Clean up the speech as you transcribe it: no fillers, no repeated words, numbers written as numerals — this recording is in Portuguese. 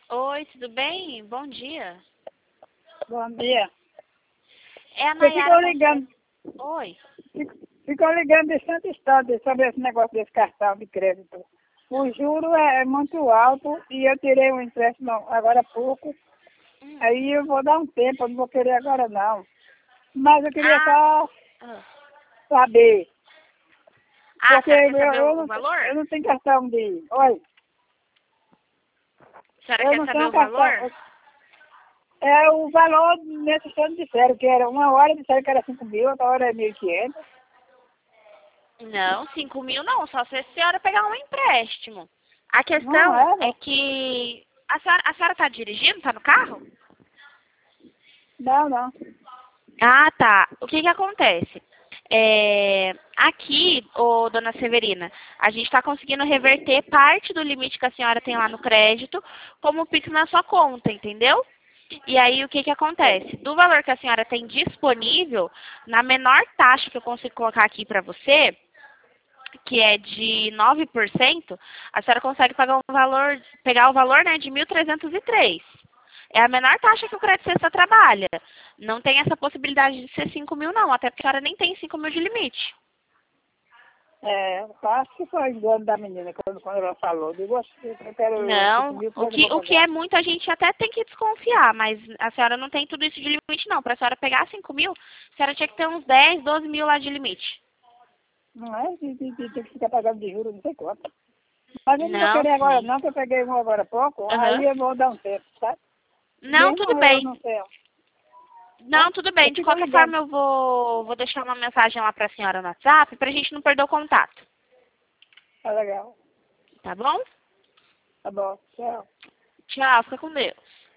Oi, tudo bem? Bom dia. Bom dia. É a Você Nayara ficou da ligando, Oi. ficou ligando de tanto estado sobre esse negócio desse cartão de crédito. O juro é muito alto e eu tirei um empréstimo agora há pouco. Aí eu vou dar um tempo, eu não vou querer agora não. Mas eu queria Ah, só ah. saber, Ah, a porque senhora quer saber o eu valor? não tenho cartão de... Oi, A senhora eu quer não saber tenho o valor? cartão. É o valor nesse ano disseram que era uma hora, disseram que era 5.000, outra hora é 1.500. Não, 5.000 não, só se a senhora pegar um empréstimo. A Não questão é, é não. que a senhora tá dirigindo? Tá no carro? Não, não. Ah, tá. O que que acontece? Aqui, dona Severina, a gente está conseguindo reverter parte do limite que a senhora tem lá no crédito como Pix na sua conta, entendeu? E aí, o que que acontece? Do valor que a senhora tem disponível, na menor taxa que eu consigo colocar aqui para você, que é de 9%, a senhora consegue pegar o valor, né, de 1.303. É a menor taxa que o Crédito Sexta trabalha. Não tem essa possibilidade de ser 5.000, não. Até porque a senhora nem tem 5.000 de limite. É, eu acho que foi engano da menina quando ela falou. Digo, "Oxe, eu quero 5 Não, mil, o mas não vou que, o que pagar." é muito a gente até tem que desconfiar, mas a senhora não tem tudo isso de limite, não. Para a senhora pegar 5.000, a senhora tinha que ter uns 10, 12 mil lá de limite. Não é? Tem que ficar pagando de juros, não sei quanto. Mas eu não vou Não, querer agora sim. não, que eu peguei um agora há pouco, Aham. aí eu vou dar um tempo, sabe? Não, Mesmo tudo eu bem. não sei, tá? Não, tudo Eu bem. De fico qualquer ligando. forma, eu vou deixar uma mensagem lá para a senhora no WhatsApp para a gente não perder o contato. Tá legal. Tá bom? Tá bom, tchau. Tchau, fica com Deus.